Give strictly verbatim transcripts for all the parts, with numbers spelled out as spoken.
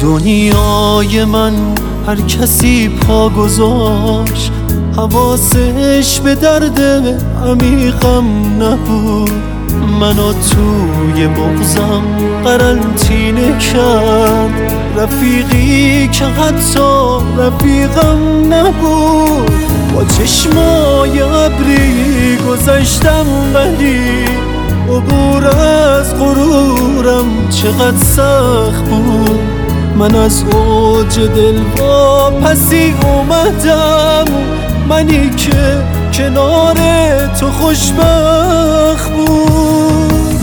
دنیای من هر کسی پا گذاشت، حواسش به درد عمیقم نبود. منو توی بغضم قرنطینه کرد، رفیقی که حتی رفیقم نبود. با چشمای ابری گذشتم ولی عبور از غرورم چقدر سخت بود. من از اوج دل واپسی اومدم، منی که کنار تو خوشبخت بود.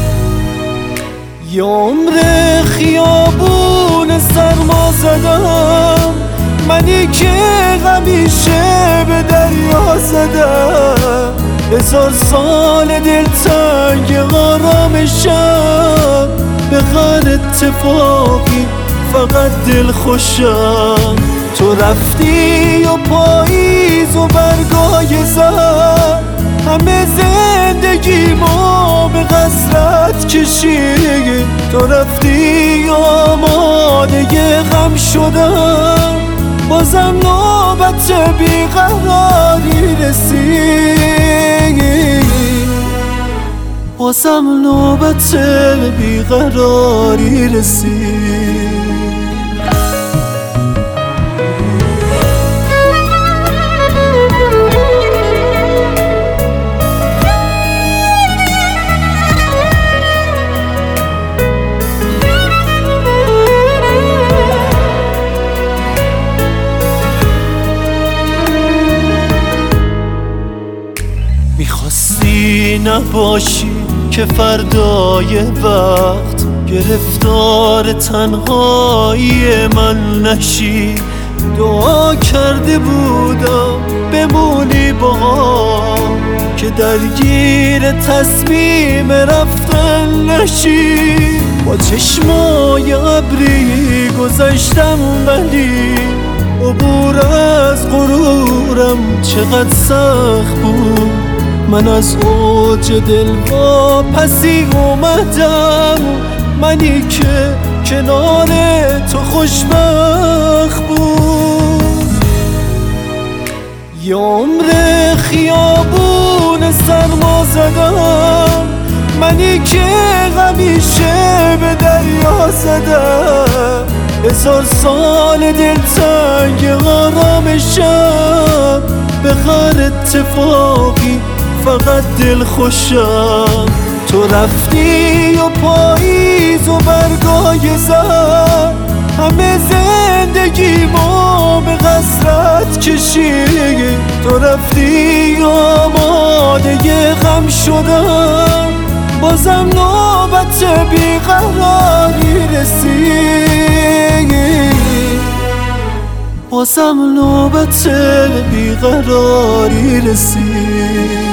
یه عمر خیابون سرما زدم، منی که همیشه به دریا زدم. هزار سال دلتنگ آرامشم، به هر اتفاقی فقط دل خوشم. تو رفتی و پاییز و برگای زد، همه زندگیمو به غسلت کشید. تو رفتی آماده غم شدم، بازم نوبت بیقراری رسید. بازم نوبت بیقراری رسید. میخواستی نباشی که فردای وقت گرفتار تنهایی من نشی. دعا کرده بودم بمونی با هم، که درگیر تصمیم رفتن نشی. با چشمای ابری گذشتم ولی عبور از غرورم چقدر سخت بود. من از اوج دل واپسی اومدم، منی که کنار تو خوشبخت بود. یه عمر خیابون سرما زدم، منی که همیشه به دریا زدم. هزار سال دلتنگ آرامشم، به هر اتفاقی فقط دل خوشم. تو رفتی و پاییز و برگای زد، همه زندگیمو به غسلت کشید. تو رفتی آماده غم شدم، بازم نوبت بیقراری رسید. بازم نوبت بیقراری رسید.